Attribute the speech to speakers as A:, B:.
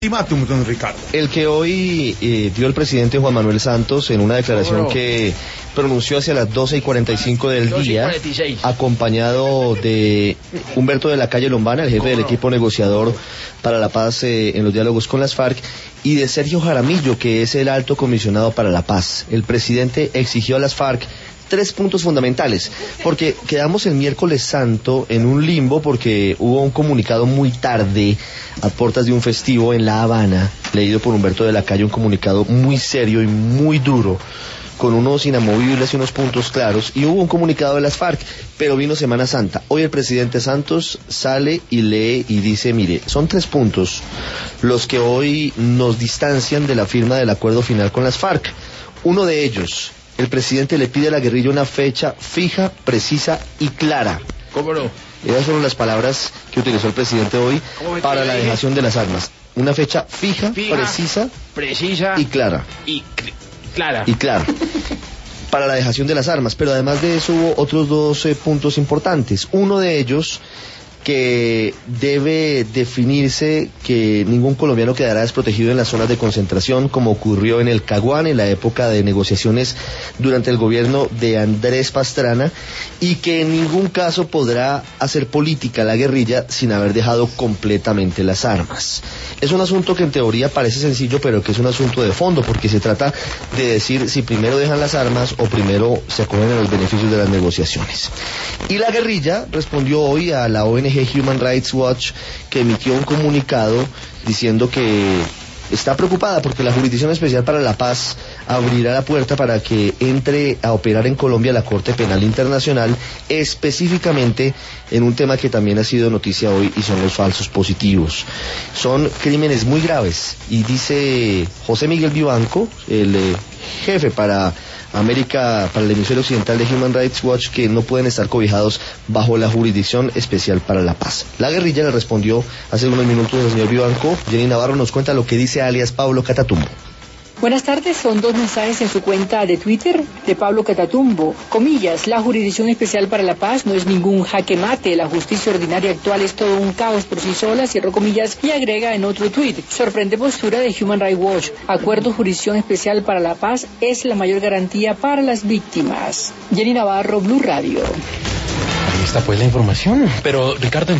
A: Ultimátum, don Ricardo.
B: El que hoy dio el presidente Juan Manuel Santos en una declaración que pronunció hacia las 12:45 del día, acompañado de Humberto de la Calle Lombana, el jefe del equipo negociador para la paz en los diálogos con las FARC, y de Sergio Jaramillo, que es el alto comisionado para la paz. El presidente exigió a las FARC 3 puntos fundamentales, porque quedamos el miércoles santo en un limbo porque hubo un comunicado muy tarde a puertas de un festivo en La Habana, leído por Humberto de la Calle, un comunicado muy serio y muy duro, con unos inamovibles y unos puntos claros, y hubo un comunicado de las FARC, pero vino Semana Santa. Hoy el presidente Santos sale y lee y dice, mire, son 3 puntos los que hoy nos distancian de la firma del acuerdo final con las FARC. Uno de ellos: el presidente le pide a la guerrilla una fecha fija, precisa y clara.
C: ¿Cómo no?
B: Esas fueron las palabras que utilizó el presidente hoy para la dejación de las armas. Una fecha fija, precisa y clara. Y clara. Para la dejación de las armas. Pero además de eso hubo otros 2 puntos importantes. Uno de ellos, que debe definirse que ningún colombiano quedará desprotegido en las zonas de concentración, como ocurrió en el Caguán en la época de negociaciones durante el gobierno de Andrés Pastrana, y que en ningún caso podrá hacer política la guerrilla sin haber dejado completamente las armas. Es un asunto que en teoría parece sencillo, pero que es un asunto de fondo, porque se trata de decir si primero dejan las armas o primero se acogen a los beneficios de las negociaciones. Y la guerrilla respondió hoy a la ONG Human Rights Watch, que emitió un comunicado diciendo que está preocupada porque la Jurisdicción Especial para la Paz abrirá la puerta para que entre a operar en Colombia la Corte Penal Internacional, específicamente en un tema que también ha sido noticia hoy, y son los falsos positivos. Son crímenes muy graves, y dice José Miguel Vivanco, el jefe para el hemisferio occidental de Human Rights Watch, que no pueden estar cobijados bajo la Jurisdicción Especial para la Paz. La guerrilla le respondió hace unos minutos al señor Vivanco. Jenny Navarro nos cuenta lo que dice alias Pablo Catatumbo.
D: Buenas tardes, son 2 mensajes en su cuenta de Twitter de Pablo Catatumbo. Comillas: la Jurisdicción Especial para la Paz no es ningún jaque mate, la justicia ordinaria actual es todo un caos por sí sola, cierro comillas, y agrega en otro tuit: sorprende postura de Human Rights Watch, acuerdo Jurisdicción Especial para la Paz es la mayor garantía para las víctimas. Jenny Navarro, Blue Radio.
C: Ahí está pues la información, pero Ricardo,